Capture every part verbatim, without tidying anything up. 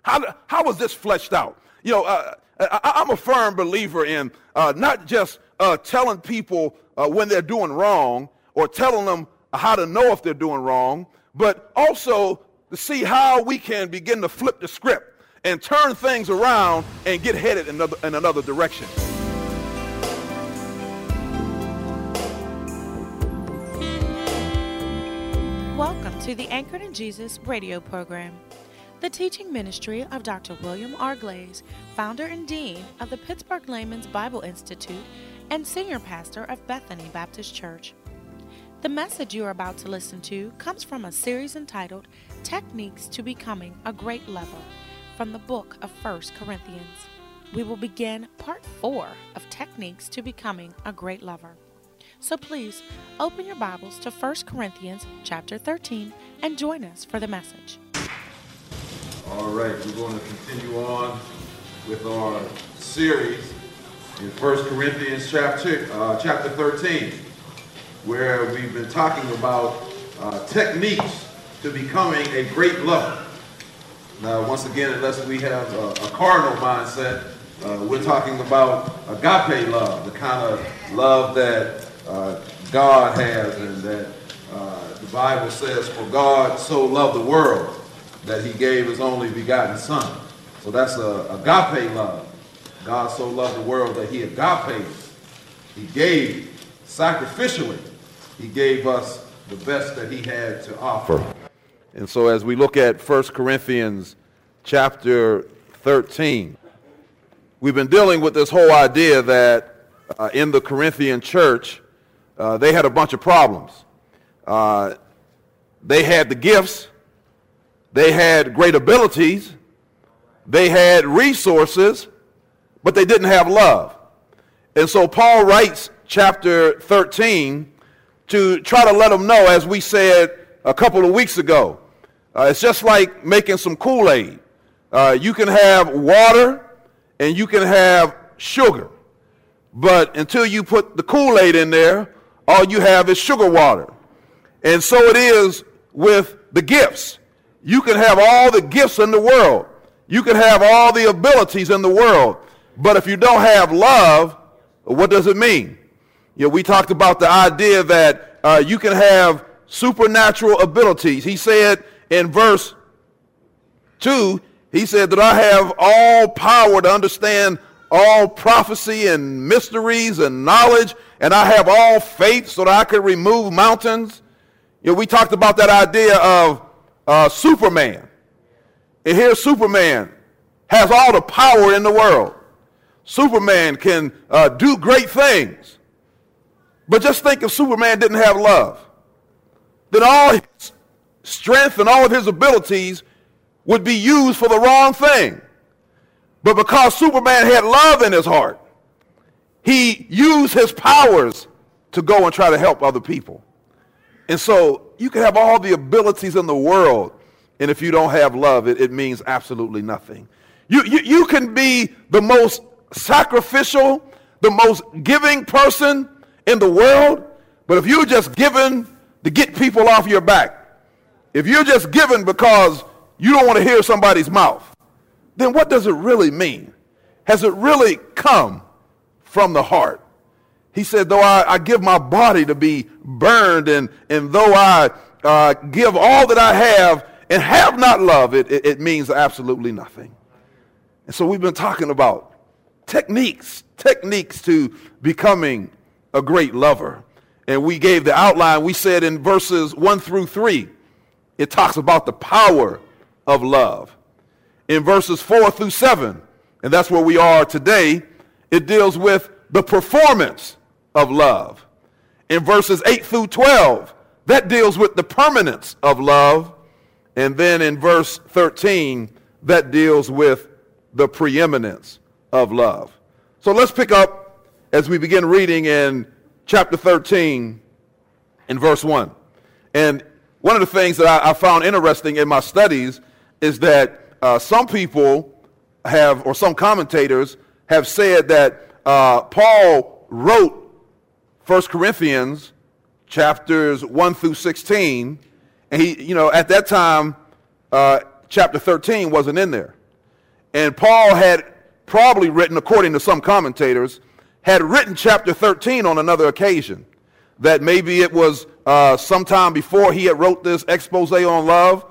How, how was this fleshed out? You know, uh, I, I'm a firm believer in uh, not just uh, telling people uh, when they're doing wrong or telling them how to know if they're doing wrong, but also to see how we can begin to flip the script and turn things around and get headed in another, in another direction. Welcome to the Anchored in Jesus radio program, the teaching ministry of Doctor William R. Glaze, founder and dean of the Pittsburgh Layman's Bible Institute and senior pastor of Bethany Baptist Church. The message you are about to listen to comes from a series entitled Techniques to Becoming a Great Lover from the book of First Corinthians. We will begin part four of Techniques to Becoming a Great Lover. So please open your Bibles to First Corinthians chapter thirteen and join us for the message. All right, we're going to continue on with our series in First Corinthians chapter, uh, chapter thirteen, where we've been talking about uh, techniques to becoming a great lover. Now, once again, unless we have a, a carnal mindset, uh, we're talking about agape love, the kind of love that uh, God has and that uh, the Bible says, for God so loved the world that he gave his only begotten son. So that's a agape love. God so loved the world that he agape. He gave sacrificially. He gave us the best that he had to offer. And so as we look at First Corinthians chapter thirteen, we've been dealing with this whole idea that uh, in the Corinthian church, uh, they had a bunch of problems. Uh, they had the gifts. They had great abilities, they had resources, but they didn't have love. And so Paul writes chapter thirteen to try to let them know, as we said a couple of weeks ago, uh, it's just like making some Kool-Aid. Uh, you can have water and you can have sugar, but until you put the Kool-Aid in there, all you have is sugar water. And so it is with the gifts. You can have all the gifts in the world. You can have all the abilities in the world. But if you don't have love, what does it mean? You know, we talked about the idea that uh, you can have supernatural abilities. He said in verse two, he said that I have all power to understand all prophecy and mysteries and knowledge, and I have all faith so that I could remove mountains. You know, we talked about that idea of Uh, Superman. And here Superman has all the power in the world. Superman can uh, do great things. But just think if Superman didn't have love, then all his strength and all of his abilities would be used for the wrong thing. But because Superman had love in his heart, he used his powers to go and try to help other people. And so you can have all the abilities in the world, and if you don't have love, it, it means absolutely nothing. You, you, you can be the most sacrificial, the most giving person in the world, but if you're just giving to get people off your back, if you're just giving because you don't want to hear somebody's mouth, then what does it really mean? Has it really come from the heart? He said, though I, I give my body to be burned, and, and though I uh, give all that I have and have not love, it, it, it means absolutely nothing. And so we've been talking about techniques, techniques to becoming a great lover. And we gave the outline. We said in verses one through three, it talks about the power of love. In verses four through seven, and that's where we are today, it deals with the performance of love. In verses eight through twelve, that deals with the permanence of love. And then in verse thirteen, that deals with the preeminence of love. So let's pick up as we begin reading in chapter thirteen in verse one. And one of the things that I, I found interesting in my studies is that uh, some people have, or some commentators have said that uh, Paul wrote First Corinthians chapters one through sixteen, and he, you know, at that time, uh, chapter thirteen wasn't in there. And Paul had probably written, according to some commentators, had written chapter thirteen on another occasion. That maybe it was uh, sometime before he had wrote this expose on love,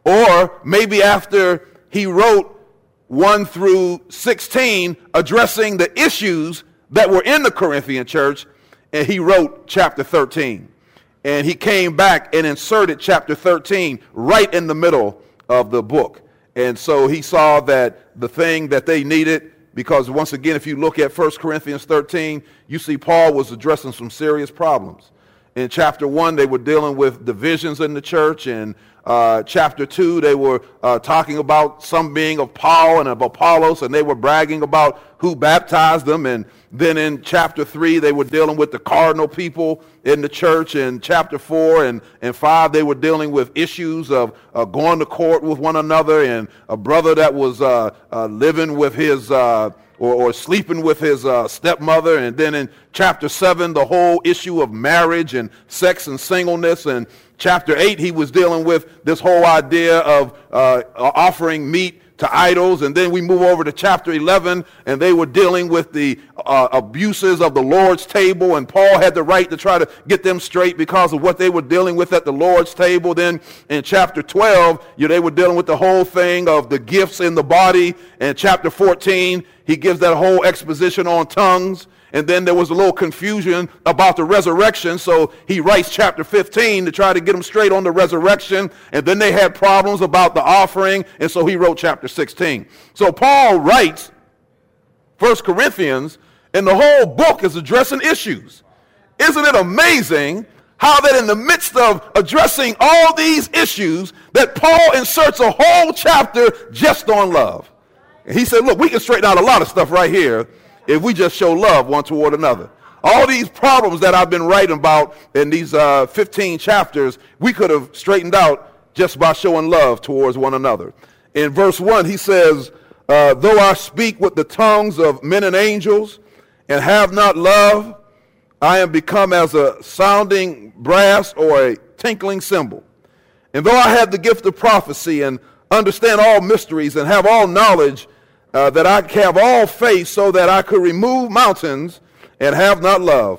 or maybe after he wrote one through sixteen addressing the issues that were in the Corinthian church, and he wrote chapter thirteen. And he came back and inserted chapter thirteen right in the middle of the book. And so he saw that the thing that they needed, because once again, if you look at First Corinthians thirteen, you see Paul was addressing some serious problems. In chapter one, they were dealing with divisions in the church. And uh, chapter two, they were uh, talking about some being of Paul and of Apollos, and they were bragging about who baptized them. And then in chapter three, they were dealing with the cardinal people in the church. In chapter four and, and five, they were dealing with issues of uh, going to court with one another, and a brother that was uh, uh, living with his uh, or, or sleeping with his uh, stepmother. And then in chapter seven, the whole issue of marriage and sex and singleness. And chapter eight, he was dealing with this whole idea of uh, offering meat to idols. And then we move over to chapter eleven, and they were dealing with the uh, abuses of the Lord's table, and Paul had the right to try to get them straight because of what they were dealing with at the Lord's table. Then in chapter twelve, you know, they were dealing with the whole thing of the gifts in the body. And chapter fourteen, he gives that whole exposition on tongues. And then there was a little confusion about the resurrection, so he writes chapter fifteen to try to get them straight on the resurrection. And then they had problems about the offering, and so he wrote chapter sixteen. So Paul writes First Corinthians, and the whole book is addressing issues. Isn't it amazing how that in the midst of addressing all these issues, that Paul inserts a whole chapter just on love? And he said, look, we can straighten out a lot of stuff right here if we just show love one toward another. All these problems that I've been writing about in these uh, fifteen chapters, we could have straightened out just by showing love towards one another. In verse one, he says, uh, though I speak with the tongues of men and angels and have not love, I am become as a sounding brass or a tinkling cymbal. And though I have the gift of prophecy and understand all mysteries and have all knowledge, Uh, that I have all faith so that I could remove mountains and have not love,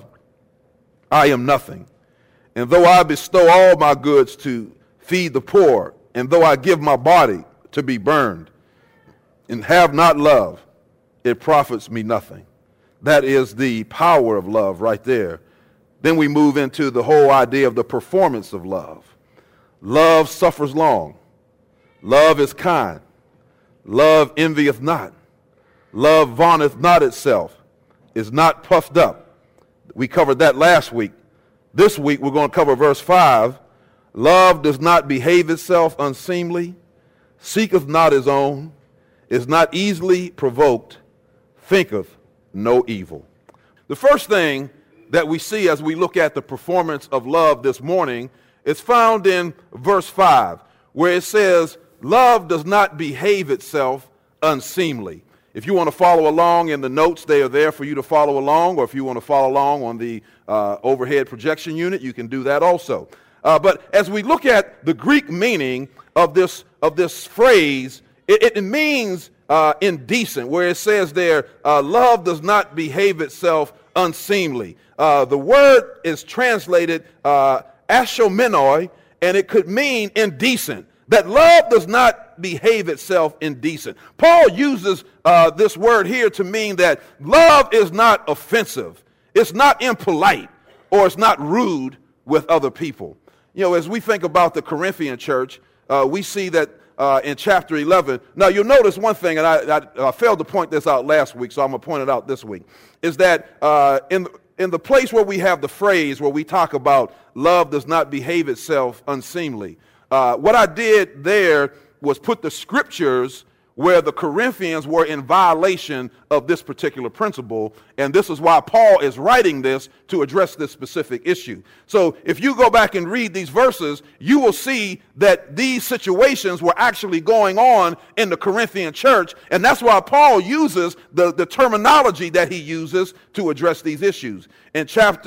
I am nothing. And though I bestow all my goods to feed the poor, and though I give my body to be burned and have not love, it profits me nothing. That is the power of love right there. Then we move into the whole idea of the performance of love. Love suffers long. Love is kind. Love envieth not. Love vaunteth not itself, is not puffed up. We covered that last week. This week we're going to cover verse five. Love does not behave itself unseemly, seeketh not his own, is not easily provoked, thinketh no evil. The first thing that we see as we look at the performance of love this morning is found in verse five, where it says, love does not behave itself unseemly. If you want to follow along in the notes, they are there for you to follow along, or if you want to follow along on the uh, overhead projection unit, you can do that also. Uh, but as we look at the Greek meaning of this of this phrase, it, it means uh, indecent, where it says there, uh, love does not behave itself unseemly. Uh, the word is translated uh, ashomenoi, and it could mean indecent. That love does not behave itself indecent. Paul uses uh, this word here to mean that love is not offensive, it's not impolite, or it's not rude with other people. You know, as we think about the Corinthian church, uh, we see that uh, in chapter eleven. Now, you'll notice one thing, and I, I, I failed to point this out last week, so I'm going to point it out this week, is that uh, in, in the place where we have the phrase where we talk about love does not behave itself unseemly, Uh, what I did there was put the scriptures where the Corinthians were in violation of this particular principle, and this is why Paul is writing this to address this specific issue. So if you go back and read these verses, you will see that these situations were actually going on in the Corinthian church, and that's why Paul uses the, the terminology that he uses to address these issues. In chapter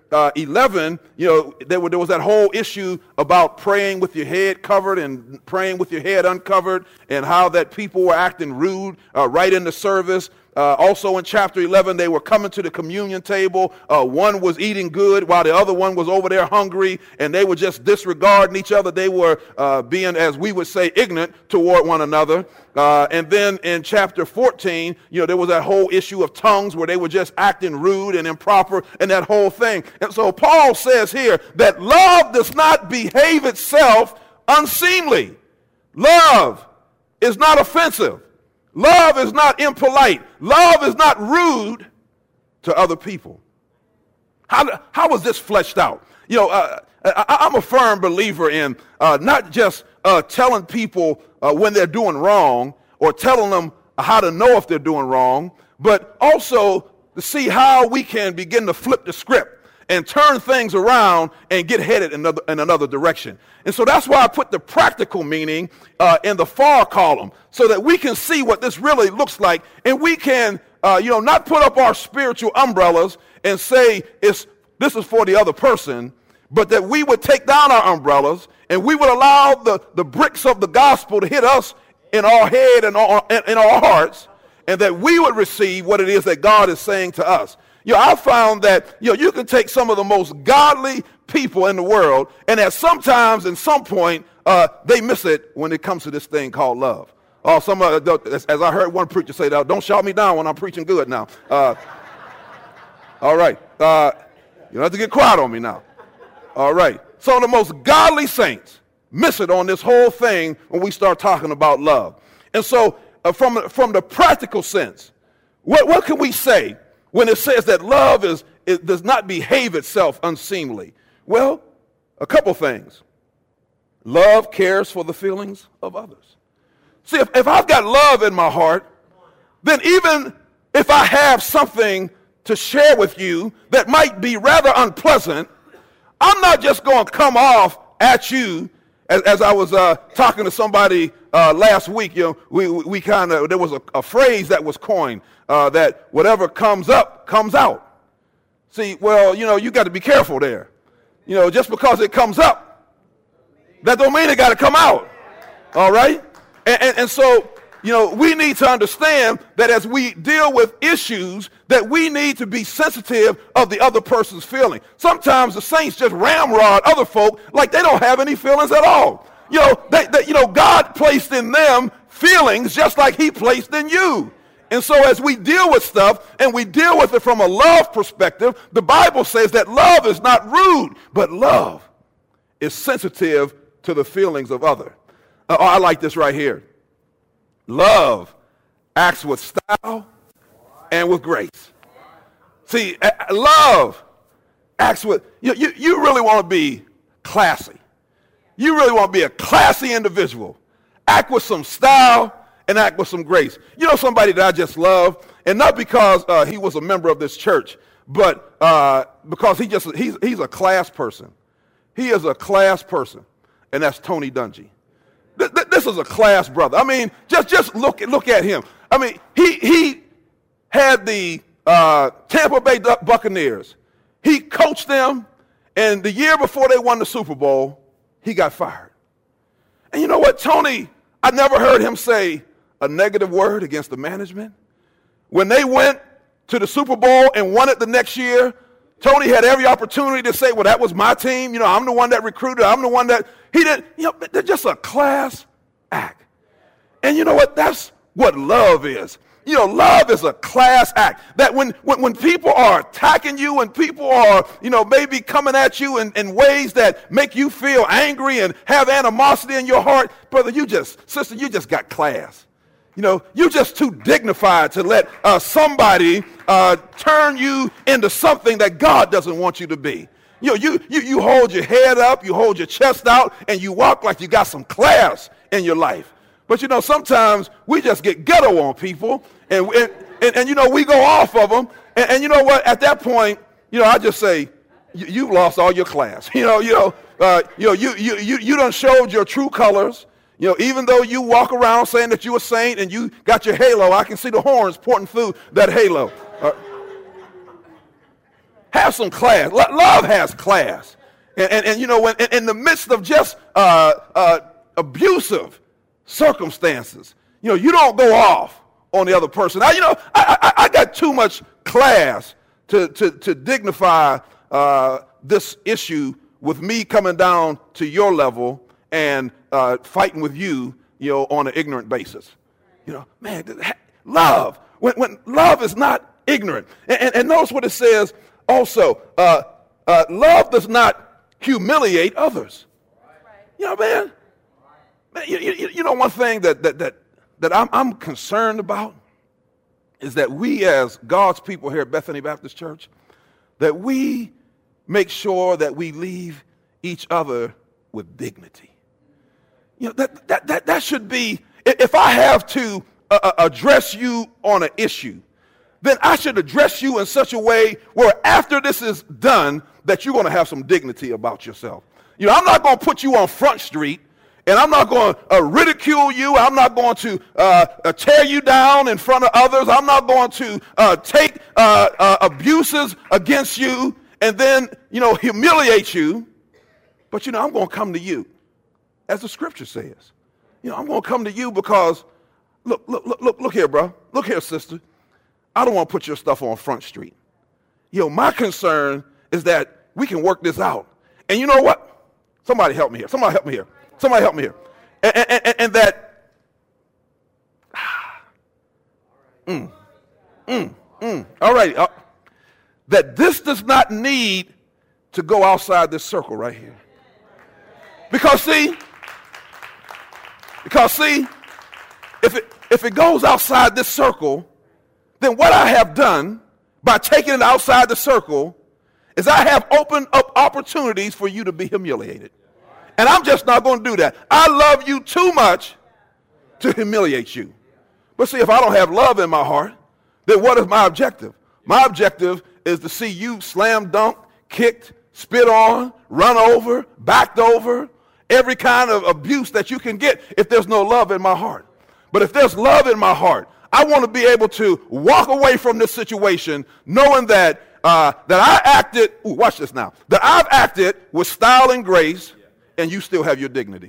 uh, eleven, you know, there, were, there was that whole issue about praying with your head covered and praying with your head uncovered, and how that people were acting rude uh, right in the service. Uh, also in chapter eleven, they were coming to the communion table. Uh, one was eating good while the other one was over there hungry, and they were just disregarding each other. They were uh, being, as we would say, ignorant toward one another. Uh, and then in chapter fourteen, you know, there was that whole issue of tongues where they were just acting rude and improper and that whole thing. And so Paul says here that love does not behave itself unseemly. Love is not offensive. Love is not impolite. Love is not rude to other people. How, how was this fleshed out? You know, uh, I, I'm a firm believer in uh, not just uh, telling people uh, when they're doing wrong or telling them how to know if they're doing wrong, but also to see how we can begin to flip the script and turn things around and get headed in another, in another direction. And so that's why I put the practical meaning uh, in the far column, so that we can see what this really looks like, and we can, uh, you know, not put up our spiritual umbrellas and say it's this is for the other person, but that we would take down our umbrellas and we would allow the, the bricks of the gospel to hit us in our head and our, in our hearts, and that we would receive what it is that God is saying to us. You know, I found that, you know, you can take some of the most godly people in the world, and that sometimes, in some point, uh, they miss it when it comes to this thing called love. Oh, some uh, as, as I heard one preacher say, "Don't shout me down when I'm preaching good." Now, uh, all right, uh, you don't have to get quiet on me now. All right, some of the most godly saints miss it on this whole thing when we start talking about love. And so, uh, from from the practical sense, what what can we say when it says that love is, it does not behave itself unseemly? Well, a couple things. Love cares for the feelings of others. See, if, if I've got love in my heart, then even if I have something to share with you that might be rather unpleasant, I'm not just going to come off at you. As, as I was uh, talking to somebody uh, last week, you know, we, we, we kind of, there was a, a phrase that was coined, uh, that whatever comes up, comes out. See, well, you know, you got to be careful there. You know, just because it comes up, that don't mean it got to come out. All right? And, and, and so, you know, we need to understand that as we deal with issues, that we need to be sensitive of the other person's feeling. Sometimes the saints just ramrod other folk like they don't have any feelings at all. You know, they, they, you know, God placed in them feelings just like he placed in you. And so as we deal with stuff and we deal with it from a love perspective, the Bible says that love is not rude, but love is sensitive to the feelings of others. Uh, oh, I like this right here. Love acts with style and with grace. See, uh, love acts with, you, you, you really want to be classy. You really want to be a classy individual. Act with some style and act with some grace. You know somebody that I just love, and not because uh, he was a member of this church, but uh, because he just he's, he's a class person. He is a class person, and that's Tony Dungy. Th- th- this is a class brother. I mean, just, just look, look at him. I mean, he, he had the uh, Tampa Bay Buccaneers. He coached them, and the year before they won the Super Bowl, he got fired. And you know what, Tony, I never heard him say a negative word against the management. When they went to the Super Bowl and won it the next year, Tony had every opportunity to say, well, that was my team. You know, I'm the one that recruited. I'm the one that, he didn't, you know, they're just a class act. And you know what? That's what love is. You know, love is a class act. That when, when, when people are attacking you and people are, you know, maybe coming at you in, in ways that make you feel angry and have animosity in your heart, brother, you just, sister, you just got class. You know, you're just too dignified to let uh, somebody uh, turn you into something that God doesn't want you to be. You know, you, you, you hold your head up, you hold your chest out, and you walk like you got some class in your life. But, you know, sometimes we just get ghetto on people, and, and, and, and you know, we go off of them. And, and you know what? At that point, you know, I just say, you, you've lost all your class. You know, you know, uh, you know, you, you, you, you done showed your true colors. You know, even though you walk around saying that you're a saint and you got your halo, I can see the horns pointing through that halo. Uh, Have some class. Lo- love has class. And, and, and you know, when, in, in the midst of just uh, uh, abusive circumstances, you know, you don't go off on the other person. I, you know, I, I, I got too much class to, to, to dignify uh, this issue with me coming down to your level and uh, fighting with you, you know, on an ignorant basis. You know, man, love. When, when love is not ignorant. And, and, and notice what it says also. Uh, uh, love does not humiliate others. You know, man. man you, you, you know, one thing that that that, that I'm, I'm concerned about is that we as God's people here at Bethany Baptist Church, that we make sure that we leave each other with dignity. You know, that that that, that should be, if I have to uh, address you on an issue, then I should address you in such a way where after this is done, that you're going to have some dignity about yourself. You know, I'm not going to put you on Front Street, and I'm not going to uh, ridicule you. I'm not going to uh, uh, tear you down in front of others. I'm not going to uh, take uh, uh, abuses against you and then, you know, humiliate you. But, you know, I'm going to come to you, as the scripture says. You know, I'm going to come to you because, look, look, look, look, look here, bro. Look here, sister. I don't want to put your stuff on Front Street. You know, my concern is that we can work this out. And you know what? Somebody help me here. Somebody help me here. Somebody help me here. And, and, and, and that, mm, mm, mm, all right, uh, that this does not need to go outside this circle right here. Because see, because see, if it, if it goes outside this circle, then what I have done by taking it outside the circle is I have opened up opportunities for you to be humiliated. And I'm just not going to do that. I love you too much to humiliate you. But see, if I don't have love in my heart, then what is my objective? My objective is to see you slam dunk, kicked, spit on, run over, backed over, every kind of abuse that you can get if there's no love in my heart. But if there's love in my heart, I want to be able to walk away from this situation knowing that uh, that I acted, ooh, watch this now, that I've acted with style and grace, and you still have your dignity.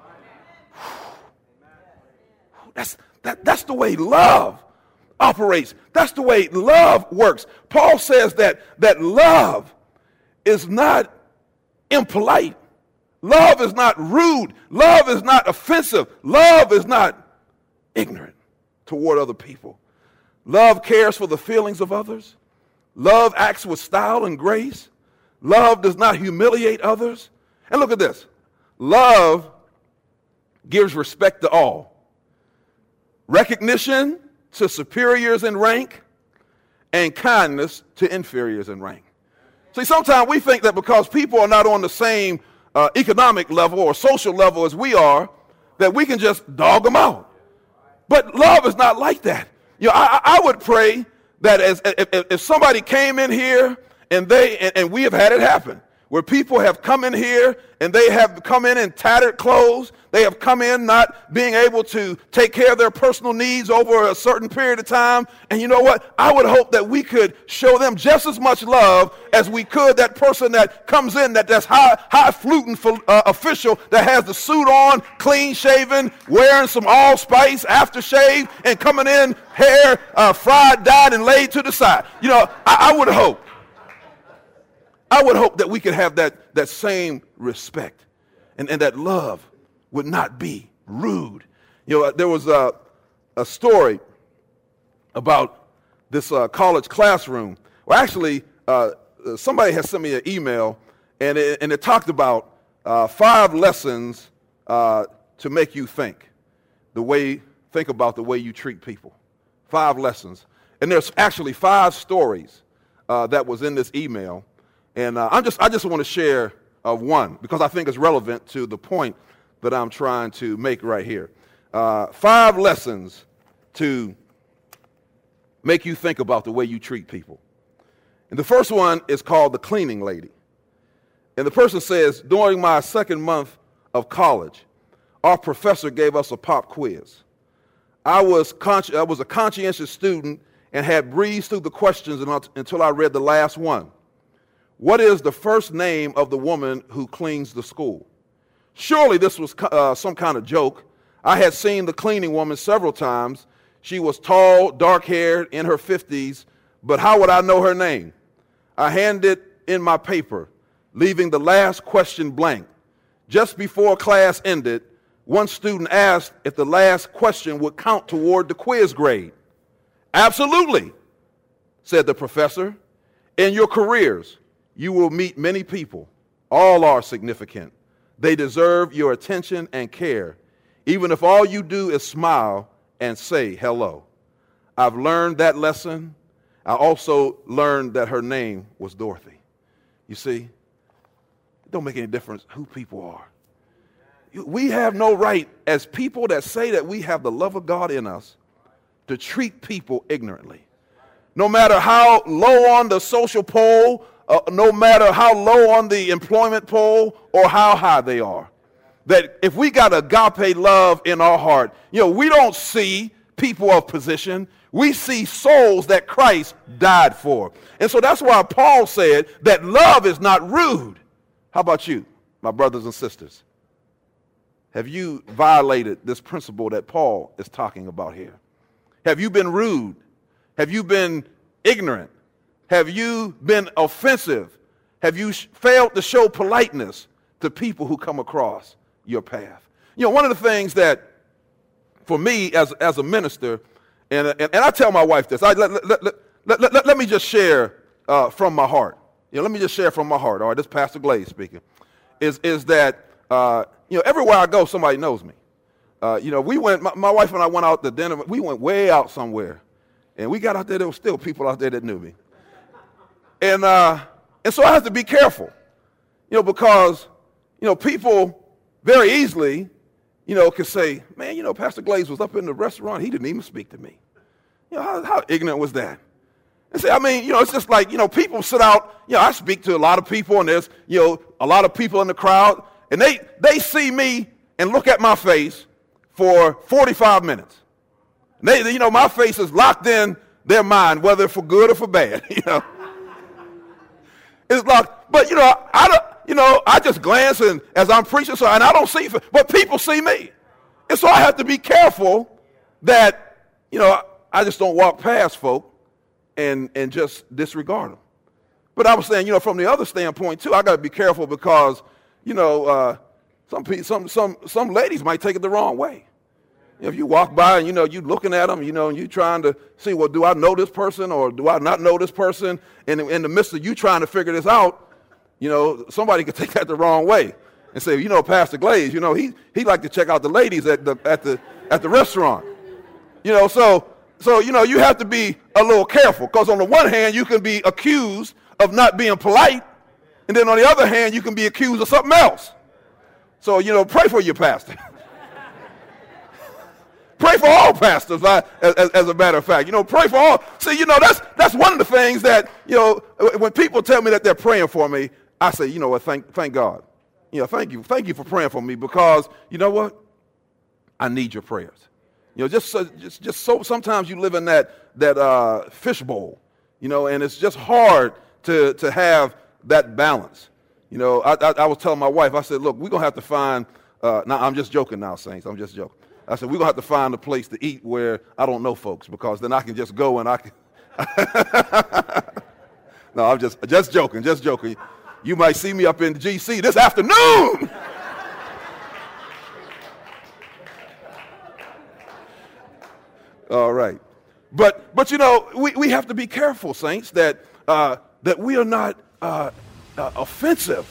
That's, that, that's the way love operates. That's the way love works. Paul says that, that love is not impolite. Love is not rude. Love is not offensive. Love is not ignorant toward other people. Love cares for the feelings of others. Love acts with style and grace. Love does not humiliate others. And look at this. Love gives respect to all. Recognition to superiors in rank and kindness to inferiors in rank. See, sometimes we think that because people are not on the same uh, economic level or social level as we are, that we can just dog them out. But love is not like that. You know, I, I would pray that as if, if somebody came in here and they and, and we have had it happen, where people have come in here and they have come in in tattered clothes. They have come in not being able to take care of their personal needs over a certain period of time. And you know what? I would hope that we could show them just as much love as we could that person that comes in, that that's high, high-fluting uh, official that has the suit on, clean-shaven, wearing some allspice, aftershave, and coming in, hair uh, fried, dyed, and laid to the side. You know, I, I would hope. I would hope that we could have that, that same respect and, and that love would not be rude. You know, there was a, a story about this uh, college classroom. Well, actually, uh, somebody has sent me an email, and it, and it talked about uh, five lessons uh, to make you think, the way, think about the way you treat people. Five lessons. And there's actually five stories uh, that was in this email. And uh, I'm just, I just want to share uh, one because I think it's relevant to the point that I'm trying to make right here. Uh, five lessons to make you think about the way you treat people. And the first one is called the cleaning lady. And the person says, during my second month of college, our professor gave us a pop quiz. I was, consci- I was a conscientious student and had breezed through the questions until I read the last one. What is the first name of the woman who cleans the school? Surely this was uh, some kind of joke. I had seen the cleaning woman several times. She was tall, dark-haired, in her fifties, but how would I know her name? I handed in my paper, leaving the last question blank. Just before class ended, one student asked if the last question would count toward the quiz grade. Absolutely, said the professor. In your careers, you will meet many people. All are significant. They deserve your attention and care, even if all you do is smile and say hello. I've learned that lesson. I also learned that her name was Dorothy. You see, it don't make any difference who people are. We have no right, as people that say that we have the love of God in us, to treat people ignorantly. No matter how low on the social pole, uh, no matter how low on the employment pole, or how high they are. That if we got agape love in our heart, you know, we don't see people of position. We see souls that Christ died for. And so that's why Paul said that love is not rude. How about you, my brothers and sisters? Have you violated this principle that Paul is talking about here? Have you been rude? Have you been ignorant? Have you been offensive? Have you sh- failed to show politeness to people who come across your path? You know, one of the things that, for me as, as a minister, and, and, and I tell my wife this, I, let, let, let, let, let, let me just share uh, from my heart. You know, let me just share from my heart. All right, this is Pastor Glaze speaking. Is, is that, uh, you know, everywhere I go, somebody knows me. Uh, you know, we went, my, my wife and I went out to dinner. We went way out somewhere. And we got out there, there were still people out there that knew me. And uh, and so I have to be careful, you know, because, you know, people very easily, you know, can say, man, you know, Pastor Glaze was up in the restaurant. He didn't even speak to me. You know, how, how ignorant was that? And say, I mean, you know, it's just like, you know, people sit out, you know, I speak to a lot of people, and there's, you know, a lot of people in the crowd, and they, they see me and look at my face for forty-five minutes. And they, you know, my face is locked in their mind, whether for good or for bad, you know. It's locked, but, you know, I don't, you know, I just glance and as I'm preaching, so, and I don't see, but people see me. And so I have to be careful that, you know, I just don't walk past folk and, and just disregard them. But I was saying, you know, from the other standpoint, too, I got to be careful because, you know, uh, some, some, some, some ladies might take it the wrong way. If you walk by and, you know, you looking at them, you know, and you trying to see, well, do I know this person or do I not know this person? And in the midst of you trying to figure this out, you know, somebody could take that the wrong way and say, you know, Pastor Glaze, you know, he he like to check out the ladies at the at the at the restaurant. You know, so so you know, you have to be a little careful because on the one hand, you can be accused of not being polite, and then on the other hand, you can be accused of something else. So, you know, pray for your pastor. Pray for all pastors, as, as, as a matter of fact. You know, pray for all. See, you know, that's that's one of the things that, you know, when people tell me that they're praying for me, I say, you know what, thank thank God. You know, thank you. Thank you for praying for me because, you know what? I need your prayers. You know, just so, just, just so sometimes you live in that, that uh, fishbowl, you know, and it's just hard to, to have that balance. You know, I, I, I was telling my wife, I said, look, we're going to have to find, uh, now I'm just joking now, Saints, I'm just joking. I said, we're going to have to find a place to eat where I don't know folks because then I can just go and I can. No, I'm just just joking, just joking. You might see me up in G C this afternoon. All right. But, but you know, we, we have to be careful, saints, that, uh, that we are not uh, uh, offensive.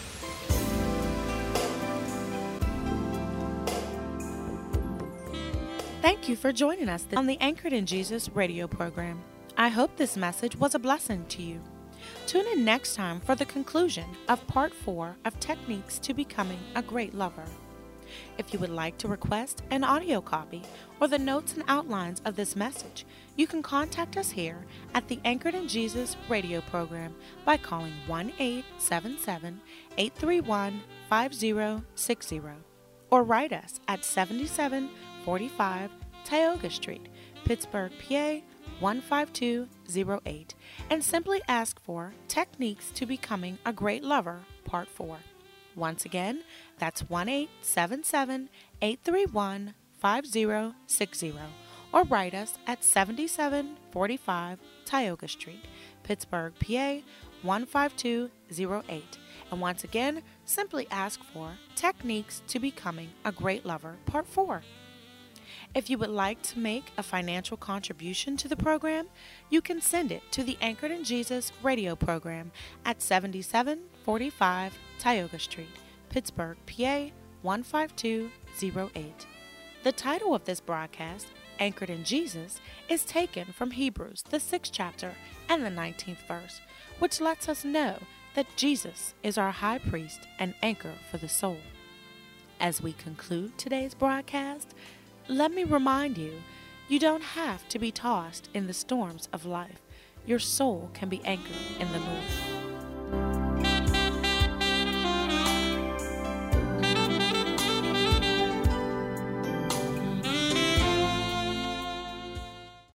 Thank you for joining us on the Anchored in Jesus radio program. I hope this message was a blessing to you. Tune in next time for the conclusion of part four of Techniques to Becoming a Great Lover. If you would like to request an audio copy or the notes and outlines of this message, you can contact us here at the Anchored in Jesus radio program by calling one eight seven seven, eight three one, five zero six zero or write us at seventy-seven forty-five Tioga Street, Pittsburgh, P A one five two zero eight, and simply ask for Techniques to Becoming a Great Lover, Part four. Once again, that's one eight seven seven, eight three one, five zero six zero, or write us at seventy-seven forty-five Tioga Street, Pittsburgh, P A one five two zero eight. And once again, simply ask for Techniques to Becoming a Great Lover, Part four. If you would like to make a financial contribution to the program, you can send it to the Anchored in Jesus radio program at seventy-seven forty-five Tioga Street, Pittsburgh, P A one five two zero eight. The title of this broadcast, Anchored in Jesus, is taken from Hebrews, the sixth chapter and the nineteenth verse, which lets us know that Jesus is our high priest and anchor for the soul. As we conclude today's broadcast, let me remind you, you don't have to be tossed in the storms of life. Your soul can be anchored in the Lord.